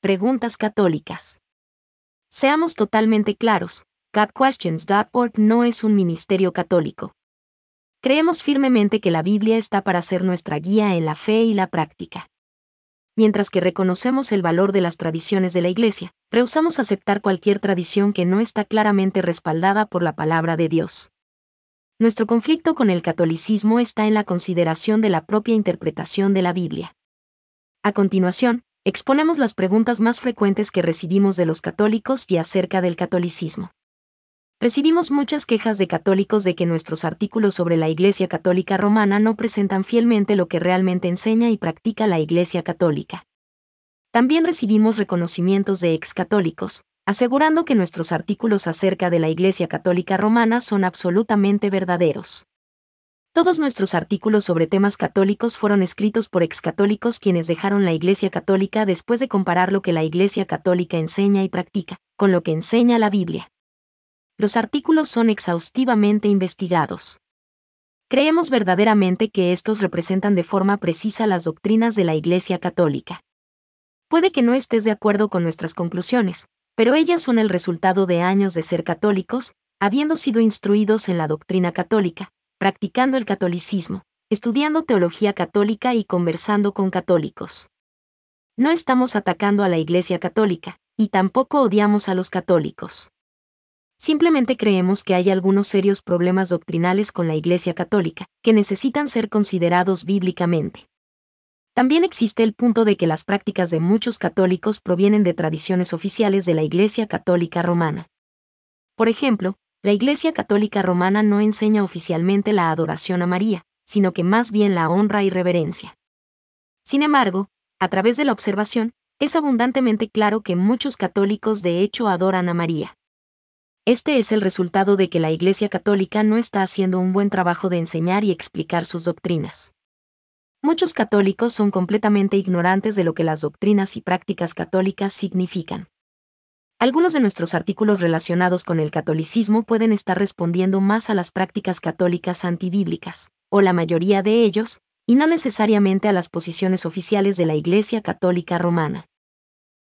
Preguntas católicas. Seamos totalmente claros, GodQuestions.org no es un ministerio católico. Creemos firmemente que la Biblia está para ser nuestra guía en la fe y la práctica. Mientras que reconocemos el valor de las tradiciones de la Iglesia, rehusamos aceptar cualquier tradición que no está claramente respaldada por la palabra de Dios. Nuestro conflicto con el catolicismo está en la consideración de la propia interpretación de la Biblia. A continuación, exponemos las preguntas más frecuentes que recibimos de los católicos y acerca del catolicismo. Recibimos muchas quejas de católicos de que nuestros artículos sobre la Iglesia Católica Romana no presentan fielmente lo que realmente enseña y practica la Iglesia Católica. También recibimos reconocimientos de excatólicos, asegurando que nuestros artículos acerca de la Iglesia Católica Romana son absolutamente verdaderos. Todos nuestros artículos sobre temas católicos fueron escritos por excatólicos quienes dejaron la Iglesia Católica después de comparar lo que la Iglesia Católica enseña y practica con lo que enseña la Biblia. Los artículos son exhaustivamente investigados. Creemos verdaderamente que estos representan de forma precisa las doctrinas de la Iglesia Católica. Puede que no estés de acuerdo con nuestras conclusiones, pero ellas son el resultado de años de ser católicos, habiendo sido instruidos en la doctrina católica, practicando el catolicismo, estudiando teología católica y conversando con católicos. No estamos atacando a la Iglesia Católica, y tampoco odiamos a los católicos. Simplemente creemos que hay algunos serios problemas doctrinales con la Iglesia Católica, que necesitan ser considerados bíblicamente. También existe el punto de que las prácticas de muchos católicos provienen de tradiciones oficiales de la Iglesia Católica Romana. Por ejemplo, la Iglesia Católica Romana no enseña oficialmente la adoración a María, sino que más bien la honra y reverencia. Sin embargo, a través de la observación, es abundantemente claro que muchos católicos de hecho adoran a María. Este es el resultado de que la Iglesia Católica no está haciendo un buen trabajo de enseñar y explicar sus doctrinas. Muchos católicos son completamente ignorantes de lo que las doctrinas y prácticas católicas significan. Algunos de nuestros artículos relacionados con el catolicismo pueden estar respondiendo más a las prácticas católicas antibíblicas, o la mayoría de ellos, y no necesariamente a las posiciones oficiales de la Iglesia Católica Romana.